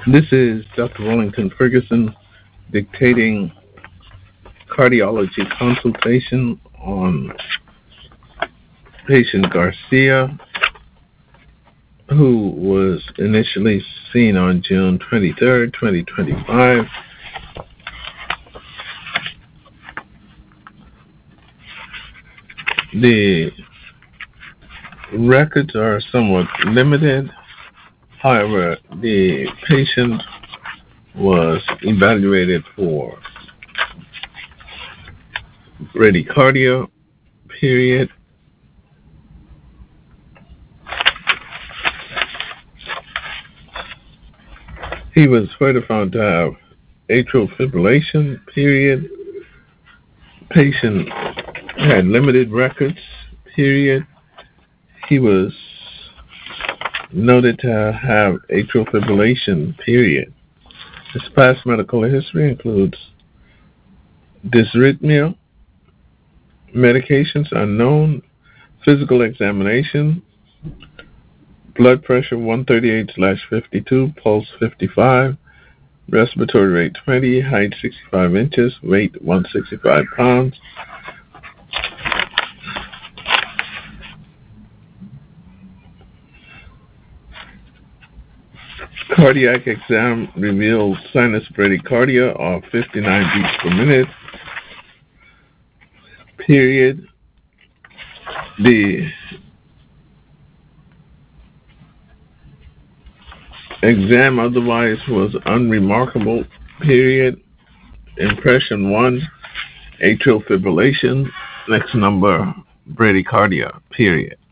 This is Dr. Wellington Ferguson dictating cardiology consultation on patient Garcia, who was initially seen on June 23rd, 2025. The records are somewhat limited. However, the patient was evaluated for bradycardia, period. He was further found to have atrial fibrillation, period. Patient had limited records, period. He was noted to have atrial fibrillation, period. His past medical history includes dysrhythmia, medications unknown, physical examination, blood pressure 138/52, pulse 55, respiratory rate 20, height 65 inches, weight 165 pounds. Cardiac exam revealed sinus bradycardia of 59 beats per minute, period. The exam otherwise was unremarkable, period. Impression 1, atrial fibrillation. Next number, bradycardia, period.